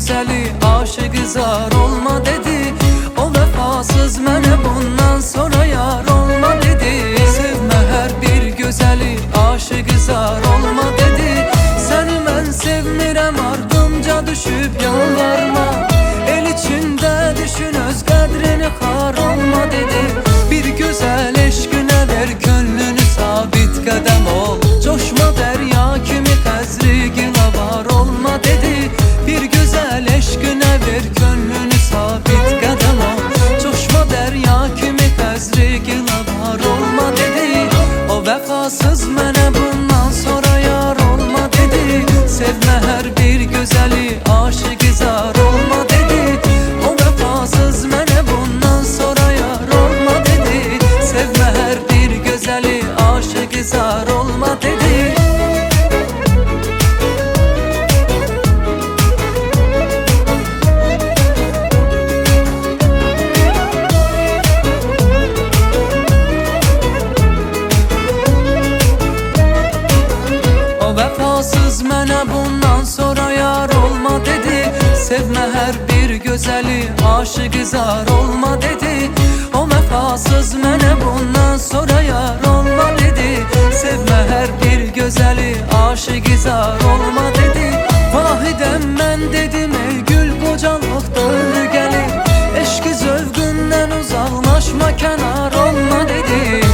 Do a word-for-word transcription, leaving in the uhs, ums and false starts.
gözeli aşık zar olma dedi. O vefasız mene bundan sonra yar olma dedi. Sevme her bir gözeli aşık zar olma dedi. Seni ben sevmirem ardımca düşüp yalvarma. El içinde düşün öz kadrini har olma dedi. Bir güzel eşkine ver gönlünü sabit kadem ol. Coşma derya kimi tezri gilavar olma dedi. Bir güzel eşkine ver gönlünü sabit kadem ol. Coşma derya kimi tezri gilavar olma dedi. O vefasız mene bundan sonra yar olma dedi. Sevme her bir güzeli aşık zar olma dedi. O vefasız mene bundan sonra yar olma dedi. Sevme her bir güzeli aşık zar olma dedi. O vefasız mene bundan sonra yar olma dedi. Sevme her bir güzeli aşık zar olma dedi. O vefasız mene bundan sonra yar olma dedi. Sevme her bir güzeli aşık zar olma dedi. Vahidem ben dedim ey gül kocalıktır gelin. Eşki zövgünden uzaklaşma kenar olma dedi.